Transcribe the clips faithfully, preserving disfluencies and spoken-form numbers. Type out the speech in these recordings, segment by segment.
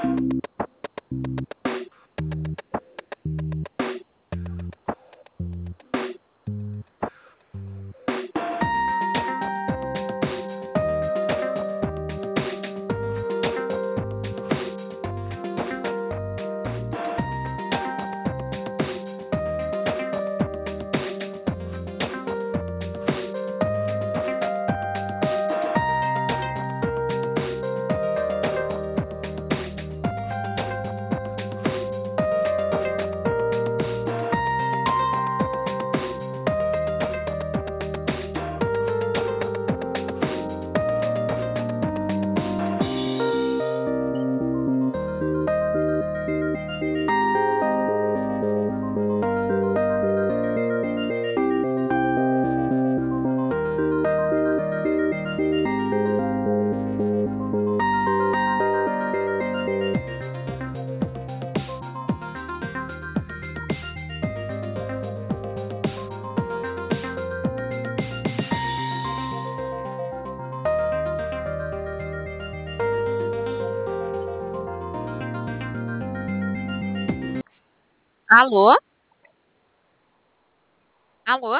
Alô? Alô?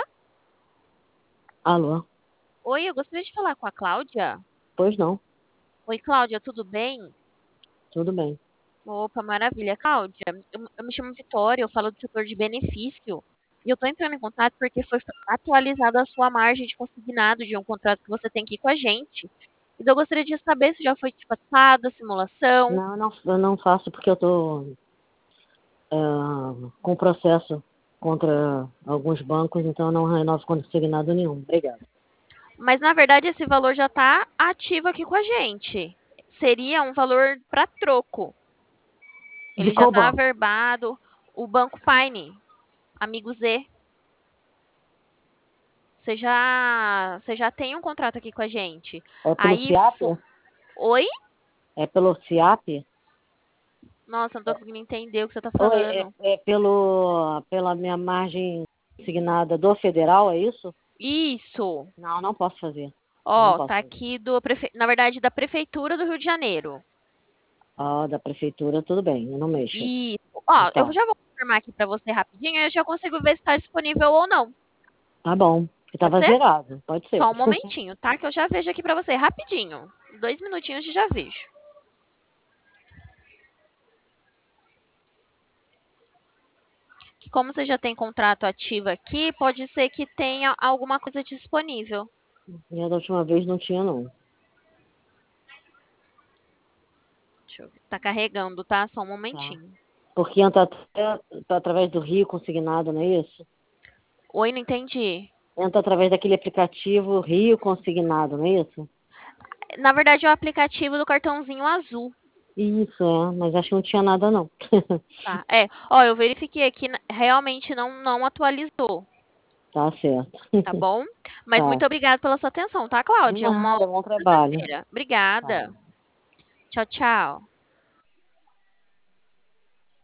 Alô? Oi, eu gostaria de falar com a Cláudia. Pois não, Oi, Cláudia, tudo bem? tudo bem. Opa, maravilha. Cláudia, eu, eu me chamo Vitória, eu falo do setor de benefício. E eu tô entrando em contato porque foi atualizada a sua margem de consignado de um contrato que você tem aqui com a gente. Então eu gostaria de saber se já foi passada a simulação. Não, não, eu não faço porque eu estou com processo contra alguns bancos, então eu não renovo consignado nenhum. Obrigada. Mas na verdade esse valor já está ativo aqui com a gente. Seria um valor para troco. De Ele já qual está banco? averbado. O Banco Fine, amigo Z. Você já, você já tem um contrato aqui com a gente. É pelo Aí, SIAP? fo- oi? É pelo SIAP? Nossa, não tô conseguindo entender o que você tá Ou é, falando. é pelo, pela minha margem consignada do federal, é isso? Isso. Não, não posso fazer. Não Ó, posso tá fazer. aqui do, prefe- na verdade, da Prefeitura do Rio de Janeiro. Ah, da prefeitura, tudo bem, eu não mexo. Isso. Ó, eu Então, já vou confirmar aqui pra você rapidinho e eu já consigo ver se tá disponível ou não. tá bom, que Pode estava ser? zerado, pode ser. Só um momentinho, tá? Que eu já vejo aqui pra você rapidinho. Dois minutinhos e já vejo. Que como você já tem contrato ativo aqui, pode ser que tenha alguma coisa disponível. E a da última vez não tinha, não. Deixa eu ver. Tá carregando, tá? Só um Tá. momentinho. Porque entra até através do Rio Consignado, não é isso? Oi, não entendi. Entra através daquele aplicativo Rio Consignado, não é isso? Na verdade, é o aplicativo do cartãozinho azul. Isso, é, mas acho que não tinha nada, não. Tá. É, ó, eu verifiquei aqui, na- realmente não, não atualizou, Tá certo. tá bom? Mas Tá. muito obrigada pela sua atenção, tá, De Cláudia? Uma nada, ótima bom trabalho. sexta-feira. Tá. Obrigada. Tchau, tchau.